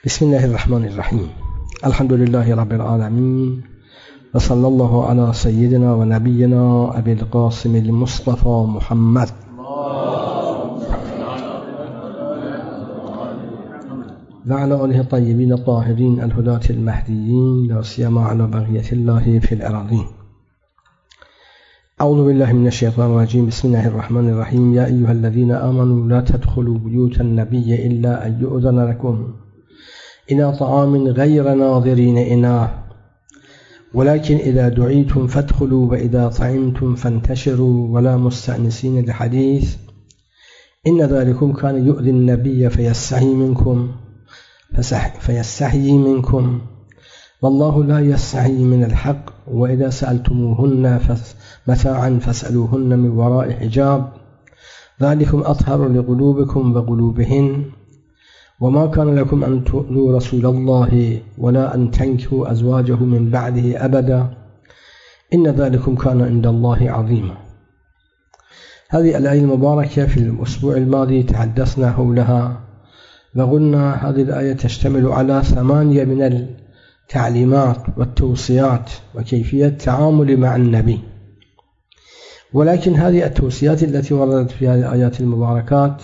بسم الله الرحمن الرحيم. الحمد لله رب العالمين، وصلى الله على سيدنا ونبينا أبي القاسم المصطفى محمد وعلى آله الطيبين الطاهرين الهداة المهديين، لا سيما على بقية الله في الأراضين. أعوذ بالله من الشيطان الرجيم. بسم الله الرحمن الرحيم. يا أيها الذين آمنوا لا تدخلوا بيوت النبي إلا أن يؤذن لكم إلى طعام غير ناظرين إناه، ولكن إذا دعيتم فادخلوا، وإذا طعمتم فانتشروا، ولا مستأنسين لحديث، إن ذلكم كان يؤذي النبي فيستحيي منكم والله لا يستحيي من الحق، وإذا سألتموهن متاعا فاسألوهن من وراء حجاب، ذلكم أطهر لقلوبكم وقلوبهن، وما كان لكم أن تؤذوا رسول الله ولا أن تنكحوا أزواجه من بعده أبدا، إن ذلكم كان عند الله عظيما. هذه الآية المباركة في الأسبوع الماضي تحدثنا حولها، وقلنا هذه الآية تشتمل على 8 من التعليمات والتوصيات وكيفية التعامل مع النبي، ولكن هذه التوصيات التي وردت في هذه الآيات المباركات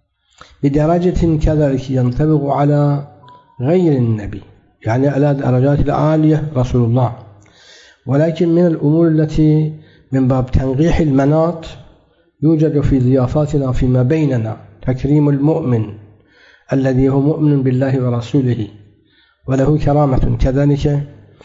بدرجة كذلك ينطبق على غير النبي، يعني على درجات العالية رسول الله، ولكن من الأمور التي من باب تنقيح المناط يوجد في ضيافاتنا فيما بيننا تكريم المؤمن الذي هو مؤمن بالله ورسوله وله كرامة كذلك.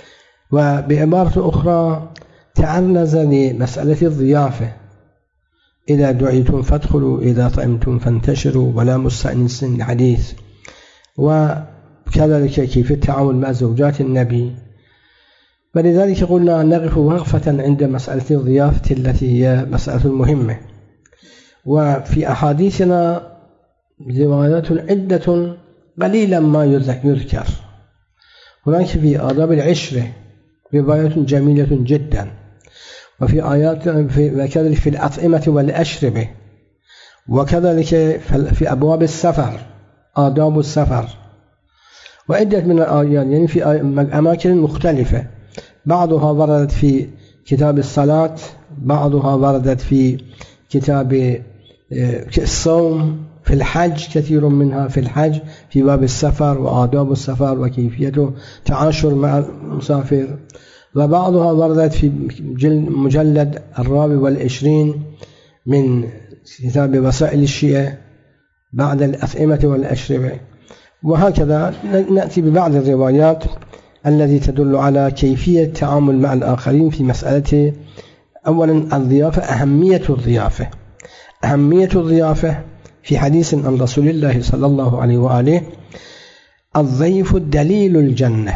وبعبارة أخرى تعرض لمسألة الضيافة: إذا دعيتم فادخلوا، إذا طعمتم فانتشروا، ولا مستأنسين لحديث، وكذلك كيف التعامل مع زوجات النبي. ولذلك قلنا نقف وقفة عند مسألة الضيافة التي هي مسألة مهمة. وفي أحاديثنا روايات عدة قليلا ما يذكر. هناك في آداب العشرة روايات جميلة جدا، وفي آيات وكذلك في الأطعمة والأشربة، وكذلك في أبواب السفر آداب السفر، وعدة من الآيات يعني في أماكن مختلفة، بعضها وردت في كتاب الصلاة، بعضها وردت في كتاب الصوم، في الحج كثير منها في الحج في باب السفر وآداب السفر وكيفية تعاشر مع المسافر، وبعضها وردت في مجلد 24 من كتاب وسائل الشيعة بعد الأطعمة والأشربة. وهكذا نأتي ببعض الروايات التي تدل على كيفية التعامل مع الآخرين في مسألة أولا الضيافة. أهمية الضيافة في حديث عن رسول الله صلى الله عليه وآله: الضيف دليل الجنة.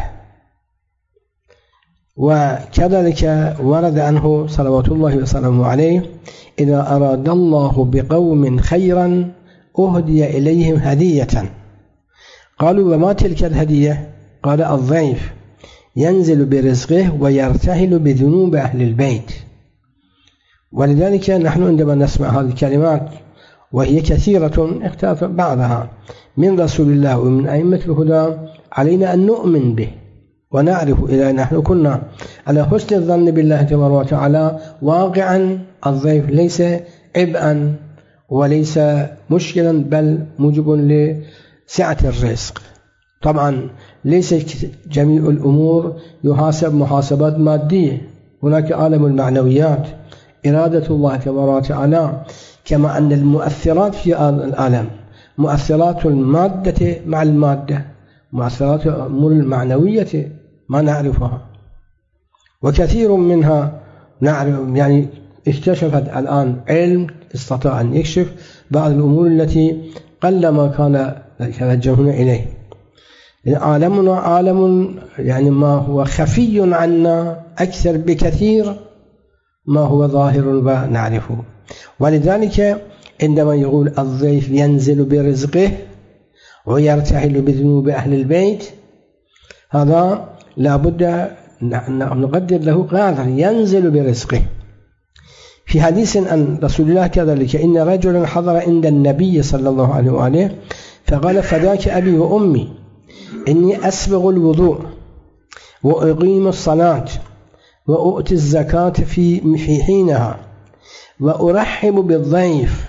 وكذلك ورد عنه صلوات الله وسلامه عليه: إذا أراد الله بقوم خيرا أهدي إليهم هدية. قالوا: وما تلك الهدية؟ قال: الضيف ينزل برزقه ويرتهل بذنوب أهل البيت. ولذلك نحن عندما نسمع هذه الكلمات وهي كثيرة اختلف بعضها من رسول الله ومن أئمة الهدى، علينا أن نؤمن به ونعرف إذا نحن كنا على حسن الظن بالله تبارك وتعالى واقعا الضيف ليس عبئا وليس مشكلا، بل موجب لسعة الرزق. طبعا ليس جميع الأمور يحاسب محاسبات مادية، هناك عالم المعنويات، إرادة الله تبارك وتعالى، كما أن المؤثرات في العالم مؤثرات المادة مع المادة، مؤثرات الأمور المعنوية ما نعرفها، وكثير منها نعرف، يعني اكتشفت الآن علم استطاع أن يكشف بعض الأمور التي قلما كان يتوجهون إليه. عالمنا عالم يعني ما هو خفي عنا أكثر بكثير ما هو ظاهر ونعرفه. ولذلك عندما يقول الضيف ينزل برزقه ويرتحل بذنوب أهل البيت، هذا لابد أن نقدر له قدر ينزل برزقه. في حديث عن رسول الله كذلك: إن رجلا حضر عند النبي صلى الله عليه وآله فقال: فداك أبي وأمي إني أسبغ الوضوء وأقيم الصلاة وأؤتي الزكاة في حينها وأرحب بالضيف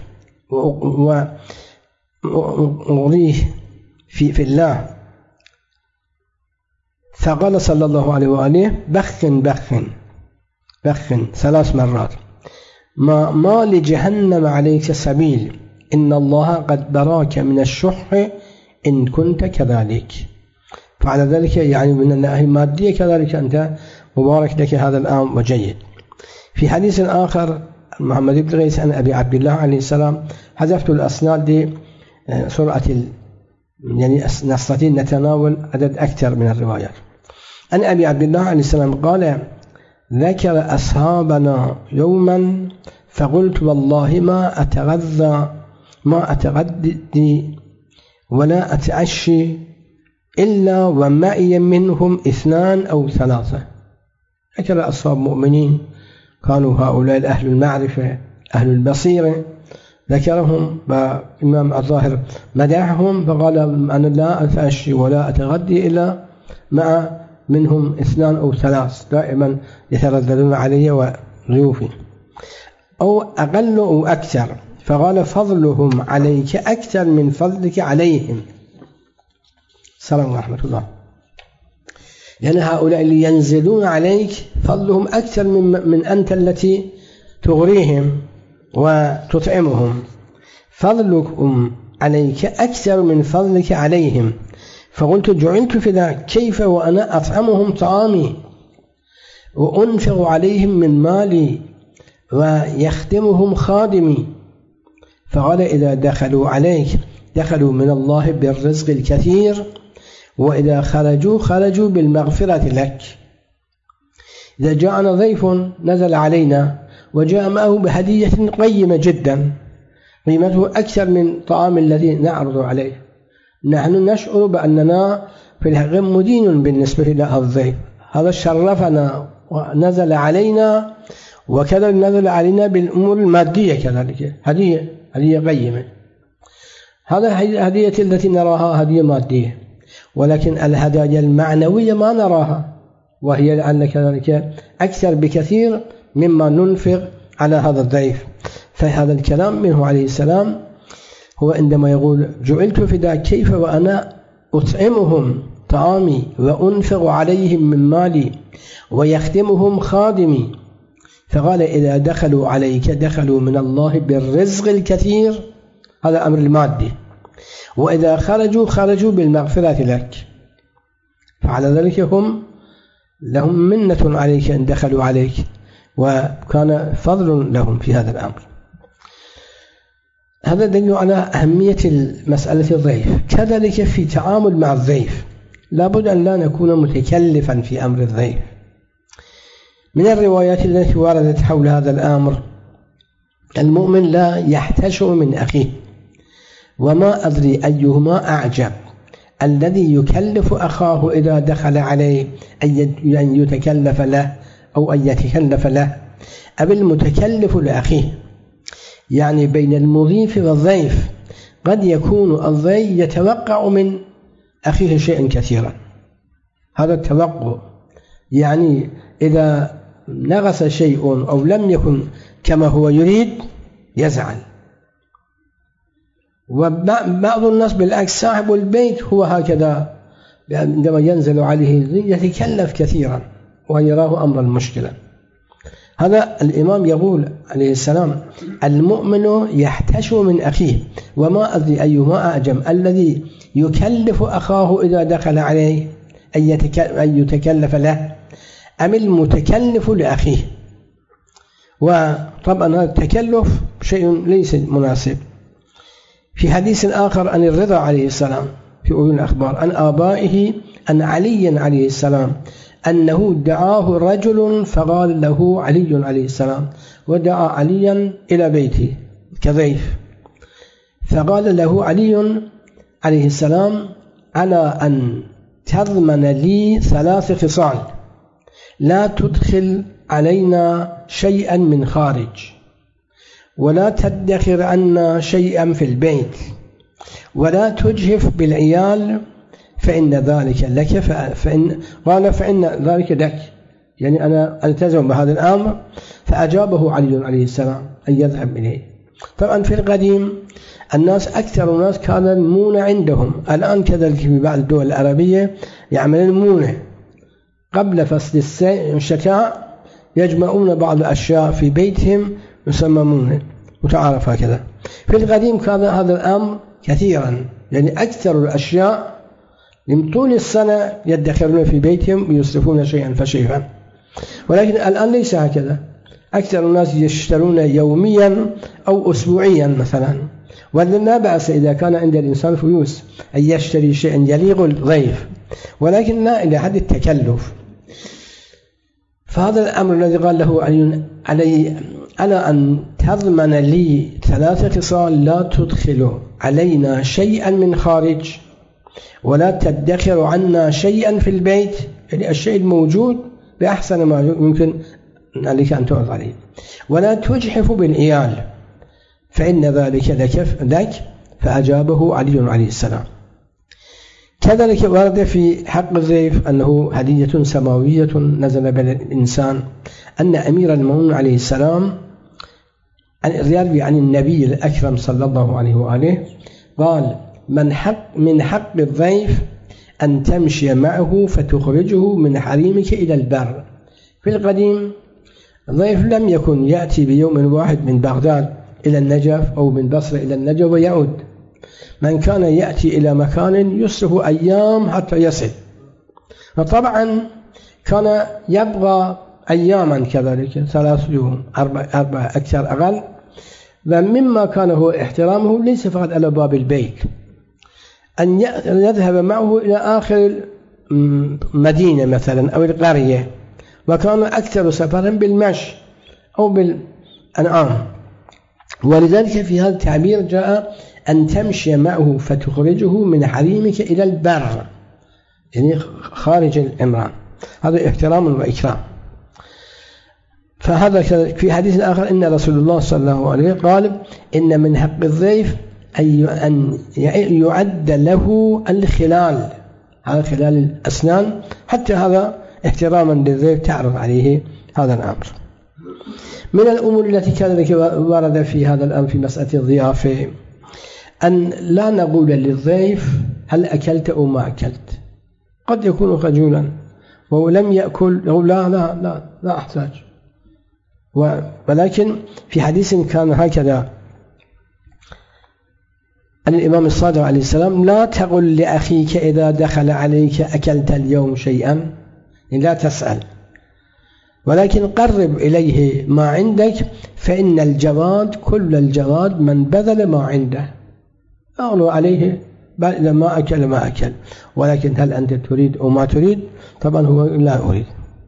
وأغريه في الله. فقال صلى الله عليه وآله بخن 3 مرات: ما لجهنم عليك سبيل إن الله قد براك من الشح إن كنت كذلك. فعلى ذلك يعني من الناحية المادية كذلك أنت مبارك لك هذا الأمر وجيد. في حديث آخر محمد بن غيث عن أبي عبد الله عليه السلام، حذفت الأسناد لسرعة يعني نستطيع نتناول عدد أكثر من الروايات. عن أبي عبد الله عليه السلام قال: ذكر أصحابنا يوما فقلت والله ما أتغدي ولا أتعشي إلا ومعي منهم 2 أو 3. ذكر أصحاب مؤمنين كانوا هؤلاء أهل المعرفة أهل البصيرة، ذكرهم وإمام الظاهر مدحهم فقال: أنا لا أتعشي ولا أتغدي إلا مع منهم 2 أو 3 دائما يترددون علي وضيوفي، أو أقل أو أكثر. فقال: فضلهم عليك أكثر من فضلك عليهم. السلام ورحمة الله. لأن هؤلاء اللي ينزلون عليك فضلهم أكثر من أنت التي تغريهم وتطعمهم، فضلكم عليك أكثر من فضلك عليهم. فقلت: جعلت في ذلك كيف وأنا أطعمهم طعامي وأنفق عليهم من مالي ويخدمهم خادمي. فقال: إذا دخلوا عليك دخلوا من الله بالرزق الكثير، وإذا خرجوا بالمغفرة لك. إذا جاءنا ضيف نزل علينا وجاء معه بهدية قيمة جدا قيمته أكثر من طعام الذي نعرض عليه، نحن نشعر بأننا في الحقيقة مدين بالنسبة إلى الضيف. هذا شرفنا ونزل علينا، وكذا نزل علينا بالأمور المادية كذلك، هدية قيمة. هذا هدية التي نراها هدية مادية، ولكن الهدايا المعنوية ما نراها، وهي لأن كذلك أكثر بكثير مما ننفق على هذا الضيف. فهذا الكلام منه عليه السلام هو عندما يقول: جعلت فداك كيف وأنا أطعمهم طعامي وأنفق عليهم من مالي ويخدمهم خادمي. فقال: إذا دخلوا عليك دخلوا من الله بالرزق الكثير، هذا أمر المادي، وإذا خرجوا بالمغفرة لك. فعلى ذلك هم لهم منة عليك أن دخلوا عليك، وكان فضل لهم في هذا الأمر. هذا دليل على أهمية مسألة الضيف. كذلك في تعامل مع الضيف لابد أن لا نكون متكلفا في أمر الضيف. من الروايات التي وردت حول هذا الأمر: المؤمن لا يحتشم من أخيه، وما أدري أيهما أعجب، الذي يكلف أخاه إذا دخل عليه أن يتكلف له أو أن يتكلف له، أو المتكلف لأخيه. يعني بين المضيف والضيف قد يكون الضيف يتوقع من أخيه شيئا كثيرا. هذا التوقع يعني إذا نغص شيء أو لم يكن كما هو يريد يزعل. وبعض الناس بالعكس صاحب البيت هو هكذا، عندما ينزل عليه يتكلف كثيرا ويراه أمر المشكلة. هذا الإمام يقول عليه السلام: المؤمن يحتشم من أخيه، وما أدري أيهما أعجم، الذي يكلف أخاه إذا دخل عليه أن يتكلف له، أم المتكلف لأخيه. وطبعا هذا التكلف شيء ليس مناسب. في حديث آخر عن الرضا عليه السلام في أولي الأخبار عن آبائه أن علي عليه السلام أنه دعاه رجل فقال له علي عليه السلام، ودعا عليا إلى بيته كضيف، فقال له علي عليه السلام: على أن تضمن لي 3 خصال: لا تدخل علينا شيئا من خارج، ولا تدخر عنا شيئا في البيت، ولا تجهف بالعيال فإن ذلك لك فإن ذلك لك، يعني أنا ألتزم بهذا الأمر. فأجابه علي عليه السلام أن يذهب إليه. طبعا في القديم أكثر الناس كان المونة عندهم، الآن كذلك في بعض الدول العربية يعملون المونة قبل فصل الشتاء، يجمعون بعض الأشياء في بيتهم يسمى مونة، متعارف هكذا. في القديم كان هذا الأمر كثيرا، يعني أكثر الأشياء من طول السنة يدخرون في بيتهم ويصرفون شيئا فشيئا. ولكن الآن ليس هكذا، أكثر الناس يشترون يوميا أو أسبوعيا مثلا، ولا بأس إذا كان عند الإنسان فلوس أن يشتري شيئا يليق الضيف، ولكن لا إلى حد التكلف. فهذا الأمر الذي قال له علي ألا أن تضمن لي 3 خصال: لا تدخل علينا شيئا من خارج، ولا تدخر عنا شيئا في البيت، يعني الشيء الموجود بأحسن ما يمكن عليك أن تعرض عليه، ولا تجحف بالعيال، فإن ذلك لك. فأجابه علي عليه السلام. كذلك ورد في حق الضيف أنه هدية سماوية نزل بالإنسان، أن أمير المؤمنين عليه السلام الرواية عن النبي الأكرم صلى الله عليه وآله قال: من حق الضيف أن تمشي معه فتخرجه من حريمك إلى البر. في القديم الضيف لم يكن يأتي بيوم واحد من بغداد إلى النجف أو من بصرة إلى النجف ويعود، من كان يأتي إلى مكان يصرف أيام حتى يصل، فطبعا كان يبغى أياما كذلك 3 يوم 4 أكثر أقل. ومما كان هو احترامه ليس فقط على باب البيت، أن يذهب معه إلى آخر مدينة مثلا أو القرية، وكان أكثر سفرا بالمشي أو بالأنعام. ولذلك في هذا التعبير جاء أن تمشي معه فتخرجه من حريمك إلى البر، يعني خارج الإمران، هذا احترام وإكرام. فهذا في حديث آخر إن رسول الله صلى الله عليه قال: إن من حق الضيف أن يعد له الخلال، هذا خلال الأسنان، حتى هذا احتراما للضيف تعرض عليه هذا الأمر. من الأمور التي كذلك ورد في هذا الأمر في مسألة الضيافة أن لا نقول للضيف هل أكلت أو ما أكلت. قد يكون خجولا ولم يأكل، يقول لا أحتاج. ولكن في حديث كان هكذا عن الإمام الصادق عليه السلام: لا تقل لأخيك إذا دخل عليك أكلت اليوم شيئا، لا تسأل، ولكن قرب إليه ما عندك، فإن الجواد كل الجواد من بذل ما عنده، أغلو عليه بل إذا ما أكل ما أكل، ولكن هل أنت تريد أو ما تريد؟ طبعا هو لا أريد.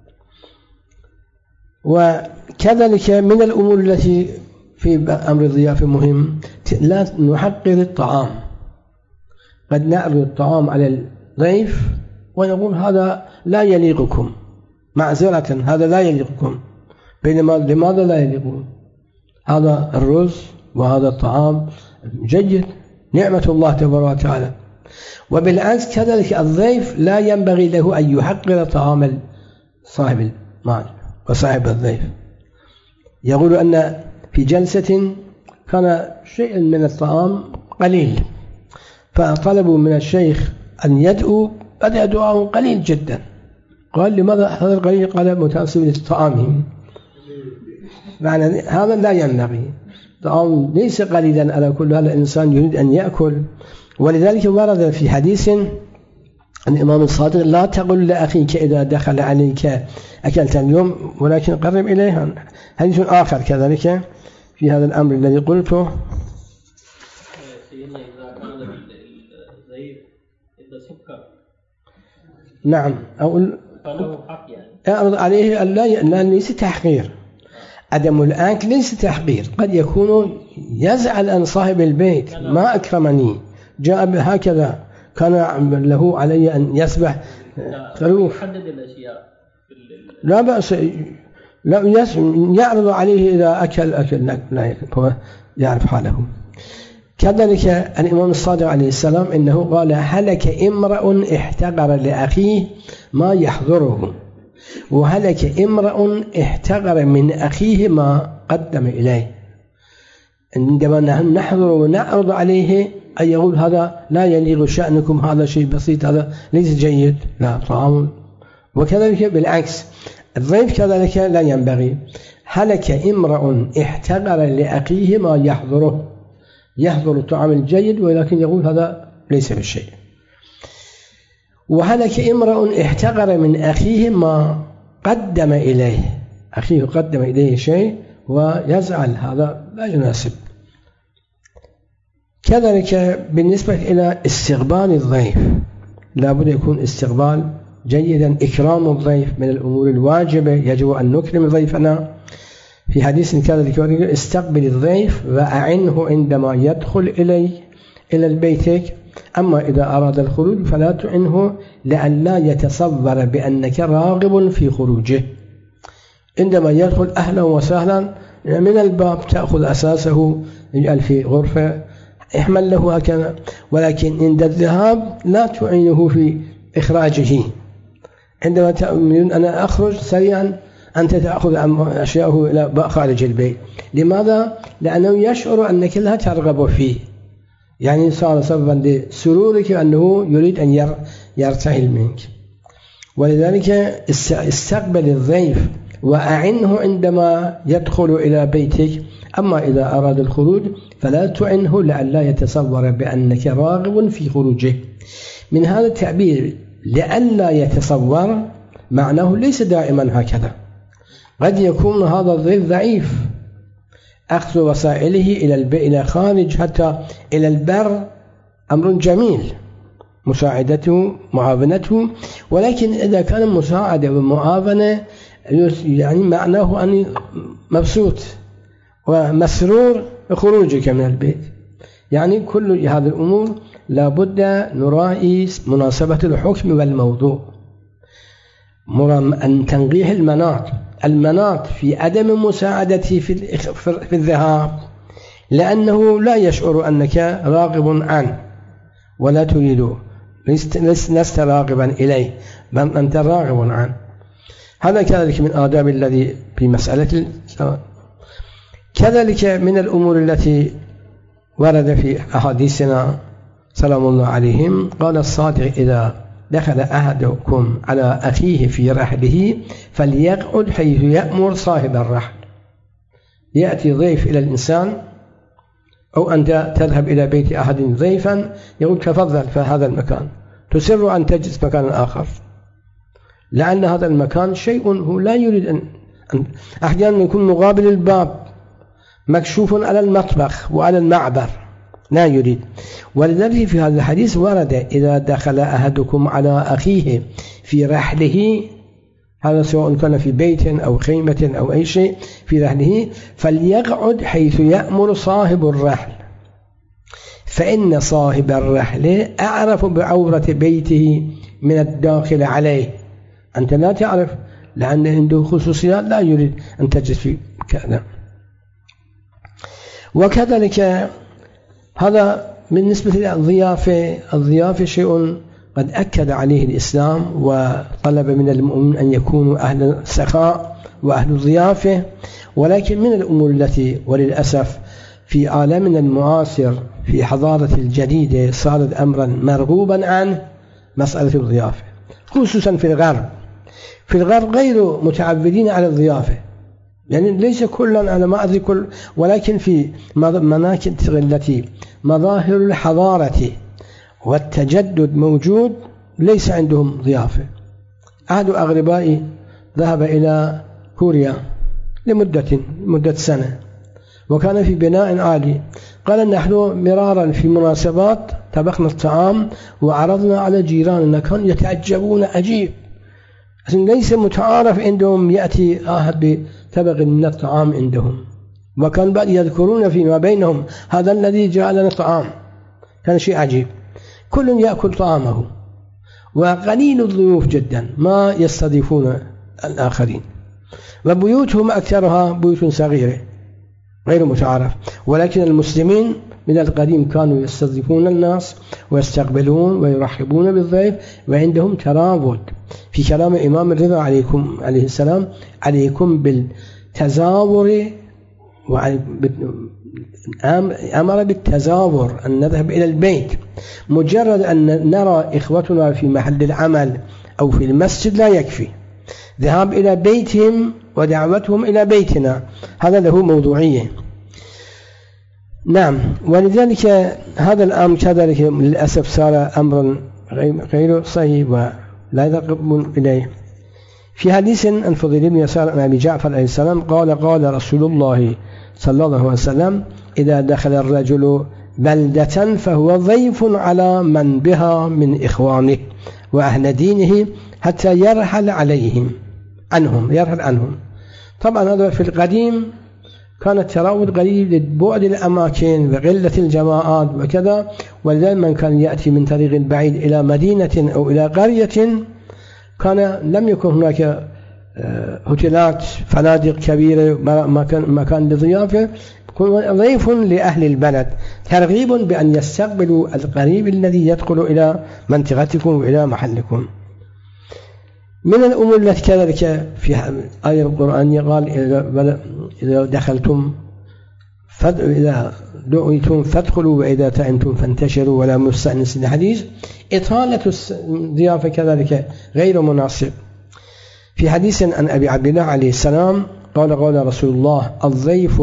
وكذلك من الأمور التي في أمر الضيافة مهم لا نحقر الطعام. قد نعرض الطعام على الضيف ونقول هذا لا يليقكم، معذرة هذا لا يليقكم، بينما لماذا لا يليقون؟ هذا الرز وهذا الطعام جيد، نعمة الله تبارك وتعالى. وبالعكس كذلك الضيف لا ينبغي له أن يحقر طعام صاحب المال وصاحب الضيف. يقول أن في جلسة كان شيء من الطعام قليل، فطلبوا من الشيخ أن يدعو، بدأ دعاء قليل جدا. قال: لماذا هذا القليل؟ قال: متأسف للطعام. معنى هذا لا ينبغي، الطعام ليس قليلا على كل هذا، الإنسان يريد أن يأكل. ولذلك ورد في حديث عن الإمام الصادق: لا تقل لأخيك إذا دخل عليك أكلت اليوم، ولكن قرب إليه. حديث آخر كذلك في هذا الأمر الذي قلته. سيدنا إذا كان الضيف إذا سكر، نعم، أو فله حق يعني يعرض عليه لا ليس تحقير، عدم الأكل ليس تحقير. قد يكون يزعل أن صاحب البيت ما أكرمني، جاء هكذا، كان له علي أن يسبح خروف، يحدد الأشياء لا بأس، لا يعرض عليه إذا أكل لا هو يعرف حاله. كذلك الإمام الصادق عليه السلام إنه قال هلك امرأ احتقر لأخيه ما يحضره، وهلك امرأ احتقر من أخيه ما قدم إليه. عندما نحضر ونعرض عليه أن يقول هذا لا يليق شأنكم، هذا شيء بسيط، هذا ليس جيد، لا طعام. وكذلك بالعكس الضيف كذلك لا ينبغي. هلك امرأ احتقر لأخيه ما يحضره، يحضر الطعام الجيد ولكن يقول هذا ليس بالشيء. وهلك امرأ احتقر من أخيه ما قدم إليه، أخيه قدم إليه شيء ويزعل، هذا لا يناسب. كذلك بالنسبة إلى استقبال الضيف لا بد يكون استقبال جيدا. إكرام الضيف من الأمور الواجبة، يجب أن نكرم ضيفنا. في حديث كذلك استقبل الضيف وأعنه عندما يدخل إلى البيت، أما إذا أراد الخروج فلا تعنه لئلا يتصور بأنك راغب في خروجه. عندما يدخل أهلا وسهلا من الباب تأخذ أساسه، يجعل في غرفة، احمل له هكذا، ولكن عند الذهاب لا تعينه في إخراجه. عندما تؤمن أنا أخرج سريعا أنت تأخذ أشياءه إلى خارج البيت. لماذا؟ لأنه يشعر أنك لا ترغب فيه، يعني صار سببا لسرورك أنه يريد أن يرتحل منك. ولذلك استقبل الضيف وأعنه عندما يدخل إلى بيتك. أما إذا أراد الخروج فلا تعنه لئلا يتصور بأنك راغب في خروجه. من هذا التعبير لئلا يتصور معناه ليس دائما هكذا، قد يكون هذا الضيف ضعيف، أخذ وسائله إلى خارج حتى إلى البر أمر جميل، مساعدته معاونته، ولكن إذا كان مساعدة ومعاونة يعني معناه أني مبسوط ومسرور بخروجك من البيت. يعني كل هذه الأمور لابد نراعي مناسبة الحكم والموضوع. أن تنقيح المناط في عدم مساعدته في الذهاب لأنه لا يشعر أنك راغب عنه ولا تريده، لست راغبا إليه بل أنت راغب عنه. هذا كذلك من آداب الذي في مسألة كذلك من الأمور التي ورد في أحاديثنا سلام الله عليهم. قال الصادق إذا دخل أحدكم على أخيه في رحله فليقعد حيث يأمر صاحب الرحل. يأتي ضيف إلى الإنسان أو أنت تذهب إلى بيت أحد ضيفا يقول تفضل في هذا المكان، تسر أن تجلس مكان آخر لأن هذا المكان شيء هو لا يريد أن أحيانا يكون مقابل الباب مكشوف على المطبخ وعلى المعبر لا يريد. ولذلك في هذا الحديث ورد إذا دخل أحدكم على أخيه في رحله، هذا سواء كان في بيت أو خيمة أو أي شيء في رحله، فليقعد حيث يأمر صاحب الرحل، فإن صاحب الرحل أعرف بعورة بيته من الداخل عليه. أنت لا تعرف لأن عنده خصوصيات لا يريد أن تجلس في كذا. وكذلك هذا بالنسبة للضيافة. الضيافة شيء قد أكد عليه الإسلام وطلب من المؤمنين أن يكونوا أهل سخاء وأهل الضيافة، ولكن من الأمور التي وللأسف في عالمنا المعاصر في حضارة الجديدة صارت أمرا مرغوبا عنه مسألة الضيافة، خصوصا في الغرب. في الغرب غير متعودين على الضيافة، يعني ليس كلا أنا ما أدري كل، ولكن في مناطق التي مظاهر الحضارة والتجدد موجود ليس عندهم ضيافة. أحد أغربائي ذهب إلى كوريا لمدة سنة وكان في بناء عالي، قال نحن مرارا في مناسبات طبخنا الطعام وعرضنا على جيراننا كانوا يتعجبون، عجيب ليس متعارف عندهم يأتي أحد بطبق من الطعام عندهم، وكان بعد يذكرون فيما بينهم هذا الذي جاء لنا طعام، كان شيء عجيب، كل يأكل طعامه وقليل الضيوف جدا ما يستضيفون الآخرين، وبيوتهم أكثرها بيوت صغيرة غير متعارف. ولكن المسلمين من القديم كانوا يستضيفون الناس ويستقبلون ويرحبون بالضيف، وعندهم ترابط. في كلام الإمام الرضا عليه السلام: عليكم بالتزاور، أمر بالتزاور، أن نذهب إلى البيت. مجرد أن نرى إخوتنا في محل العمل أو في المسجد لا يكفي، ذهاب إلى بيتهم ودعوتهم إلى بيتنا هذا له موضوعية. نعم، ولذلك هذا الأمر كذلك للأسف صار أمر غير صحيح ولا يرغبون إليه. في حديث عن فضيل بن يسار عن أبي جعفر عليه السلام قال رسول الله صلى الله عليه وسلم: إذا دخل الرجل بلدة فهو ضيف على من بها من إخوانه وأهل دينه حتى يرحل عنهم. طبعا هذا في القديم كان التراود قليل لبعد الأماكن وقلة الجماعات وكذا، ولذلك من كان يأتي من طريق بعيد إلى مدينة أو إلى قرية لم يكن هناك هوتيلات فنادق كبيرة مكان للضيافة، ضيف لأهل البلد، ترغيب بأن يستقبلوا القريب الذي يدخل إلى منطقتكم وإلى محلكم. من الأمور التي كذلك في آية القرآن قال: إذا دخلتم إذا دعيتم فادخلوا وإذا طعمتم فانتشروا ولا مستأنس الحديث. إطالة الضيافة كذلك غير مناسب. في حديث عن أبي عبد الله عليه السلام قال رسول الله: الضيف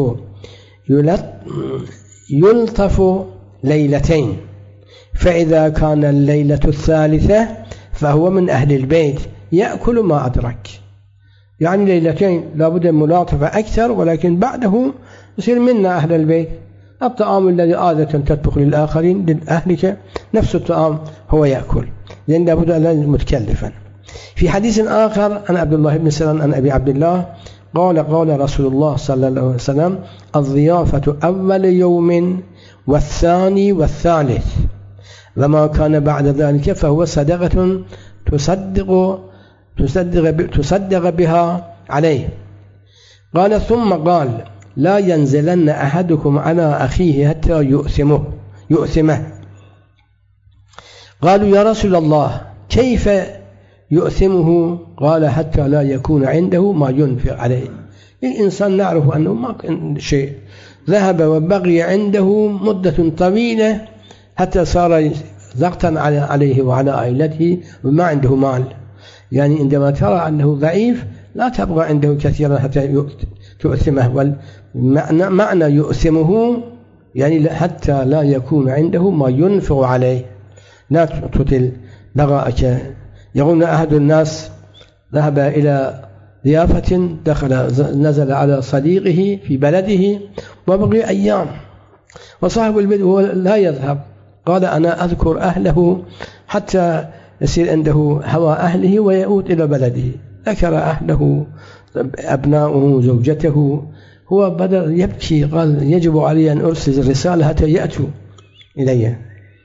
يلطف ليلتين، فإذا كان الليلة الثالثة فهو من أهل البيت يأكل ما أدرك. يعني ليلتين لابد من ملاطفة أكثر، ولكن بعده يصير منا أهل البيت. الطعام الذي عادة تطبخ للآخرين لأهلك نفس الطعام هو يأكل، لأن لابد أن متكلفا. في حديث آخر عن عبد الله بن سلام عن أبي عبد الله قال رسول الله صلى الله عليه وسلم: الضيافة أول يوم والثاني والثالث، وما كان بعد ذلك فهو صدقة تصدق بها عليه. قال ثم قال: لا ينزلن أحدكم على أخيه حتى يؤثمه. قالوا: يا رسول الله كيف يؤثمه؟ قال: حتى لا يكون عنده ما ينفق عليه. الإنسان نعرف أنه ما كان شيء، ذهب وبقي عنده مدة طويلة حتى صار ضغطا عليه وعلى عائلته وما عنده مال. يعني عندما ترى أنه ضعيف لا تبقى عنده كثيرا حتى تؤثمه. معنى يؤثمه يعني حتى لا يكون عنده ما ينفق عليه، لا تطل بغاءك. يقول أحد الناس ذهب إلى ضيافة، نزل على صديقه في بلده وبقي أيام، وصاحب البيت هو لا يذهب. قال: أنا أذكر أهله حتى يصير عنده هوى أهله ويعود إلى بلده. ذكر أهله، أبناؤه، زوجته. هو بدأ يبكي، قال: يجب علي أن أرسل رسالة حتى يأتوا إلي.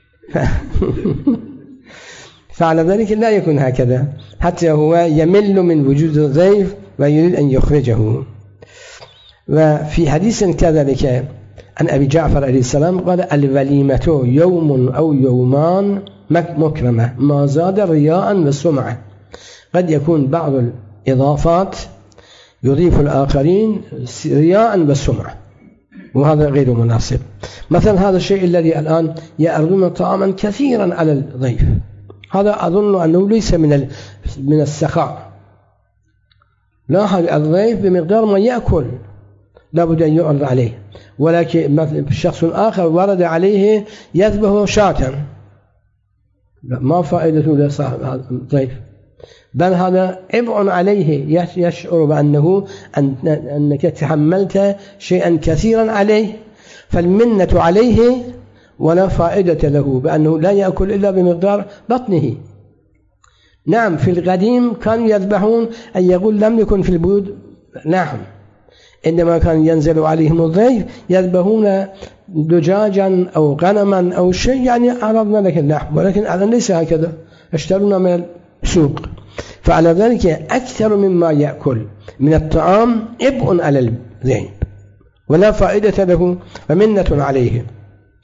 فعلى ذلك لا يكون هكذا، حتى هو يمل من وجود الضيف ويريد أن يخرجه. وفي حديث كذلك عن أبي جعفر عليه السلام قال: الوليمة يوم أو يومان مكرمة ما زاد رياء وسمعة. قد يكون بعض الإضافات يضيف الآخرين رياء وسمعة، وهذا غير مناسب. مثلا هذا الشيء الذي الآن يعرضون طعاما كثيرا على الضيف، هذا أظن أنه ليس من السخاء. لاحظ الضيف بمقدار ما يأكل لابد أن يعرض عليه، ولكن شخص آخر ورد عليه يذبح شاة، ما فائدته لصاحب هذا الضيف، بل هذا عبء عليه، يشعر بأنه أنك تحملت شيئا كثيرا عليه، فالمنة عليه ولا فائدة له، بأنه لا يأكل إلا بمقدار بطنه. نعم، في القديم كانوا يذبحون، أن يقول لم يكن في البيوت لحم، عندما كان ينزل عليهم الضيف يذبحون دجاجا أو غنما أو شيء، يعني عرضنا لك اللحم، ولكن الآن ليس هكذا، اشترون من السوق. فعلى ذلك أكثر مما يأكل من الطعام عبء على الذهن ولا فائدة له ومنة عليه.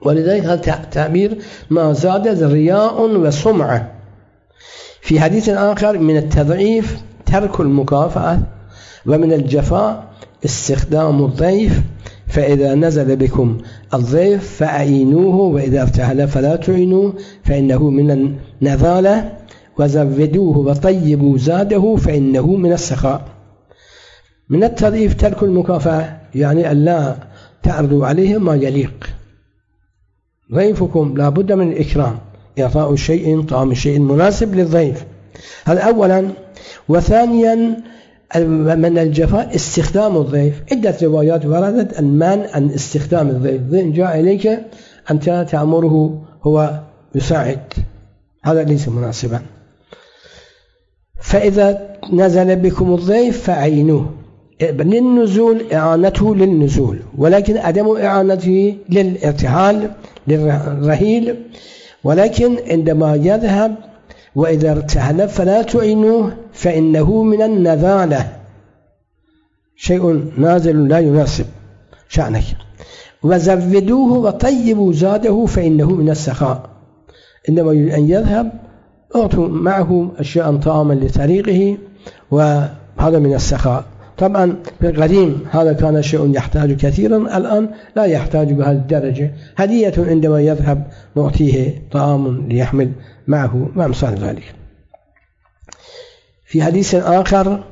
ولذلك هذا تعبير ما زاد رياء وسمعة. في حديث آخر من التضعيف ترك المكافأة، ومن الجفاء استخدام الضيف، فإذا نزل بكم الضيف فأعينوه، وإذا ارتحل فلا تعينوه فإنه من النذالة، وزودوه وطيبوا زاده فإنه من السخاء. من التضعيف ترك المكافأة، يعني ألا تعرضوا عليه ما يليق. ضيفكم لا بد من الإكرام، إعطاء شيء طعام شيء مناسب للضيف، هذا أولا. وثانيا من الجفاء استخدام الضيف. عدة روايات وردت عن استخدام الضيف. الضيف جاء إليك أنت تأمره هو يساعد، هذا ليس مناسبا. فإذا نزل بكم الضيف فأعينوه، للنزول إعانته للنزول، ولكن عدم إعانته للارتحال للرحيل. ولكن عندما يذهب وإذا ارتحل فلا تعينوه فإنه من النذالة، شيء نازل لا يناسب شأنك. وزودوه وطيبوا زاده فإنه من السخاء، عندما يريد أن يذهب أعطوا معه أشياء طعاما لطريقه، وهذا من السخاء. طبعا في القديم هذا كان شيء يحتاج كثيرا، الآن لا يحتاج بهذه الدرجة. هدية عندما يذهب نعطيه طعام ليحمل معه ما أمثال ذلك. في حديث آخر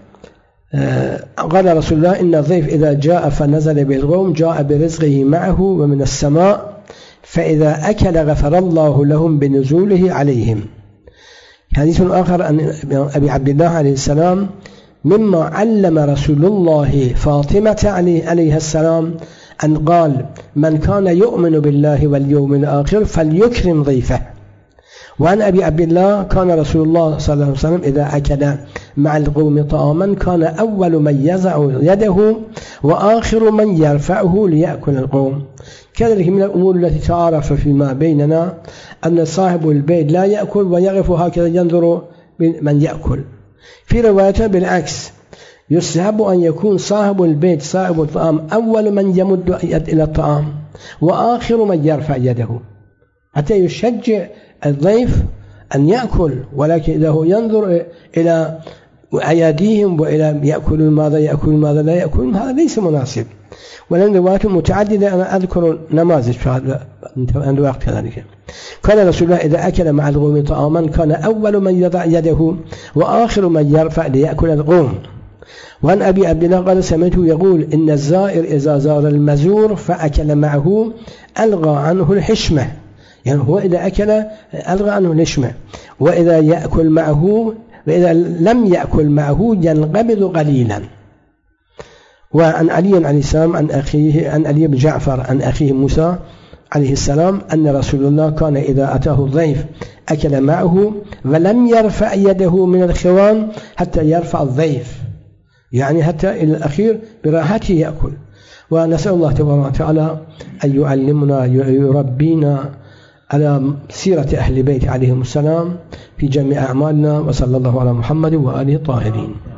قال رسول الله إن الضيف إذا جاء فنزل بالقوم جاء برزقه معه ومن السماء، فإذا أكل غفر الله لهم بنزوله عليهم. حديث آخر عن أبي عبد الله عليه السلام مما علم رسول الله فاطمة عليه السلام أن قال من كان يؤمن بالله واليوم الآخر فليكرم ضيفه. وعن أبي عبد الله كان رسول الله صلى الله عليه وسلم إذا أكل مع القوم طعاما كان أول من يضع يده وآخر من يرفعه ليأكل القوم. كذلك من الأمور التي تعارف فيما بيننا أن صاحب البيت لا يأكل ويقف هكذا ينظر من يأكل. في رواية بالعكس، يستحب أن يكون صاحب البيت صاحب الطعام أول من يمد يد إلى الطعام وآخر من يرفع يده، حتى يشجع الضيف أن يأكل. ولكن إذا هو ينظر إلى أيديهم وإلى يأكلون ماذا يأكلون ماذا لا يأكلون، هذا ليس مناسب. ولن روايات متعددة أنا أذكر نماذج في هذا الوقت كذلك. كان رسول الله إذا أكل مع القوم طعاما كان أول من يضع يده وآخر من يرفع ليأكل القوم. وعن أبي عبد الله قال سمعته يقول إن الزائر إذا زار المزور فأكل معه ألغى عنه الحشمة، يعني هو إذا أكل ألغى عنه الحشمة، وإذا يأكل معه وإذا لم يأكل معه ينقبض قليلا. وعن علي عليه السلام عن علي بن جعفر عن أخيه موسى عليه السلام أن رسول الله كان إذا أتاه الضيف أكل معه ولم يرفع يده من الخوان حتى يرفع الضيف، يعني حتى إلى الأخير براحته يأكل. ونسأل الله تبارك وتعالى أن يعلمنا يربينا على سيرة أهل بيت عليهم السلام في جميع أعمالنا. وصلى الله على محمد وآله الطاهرين.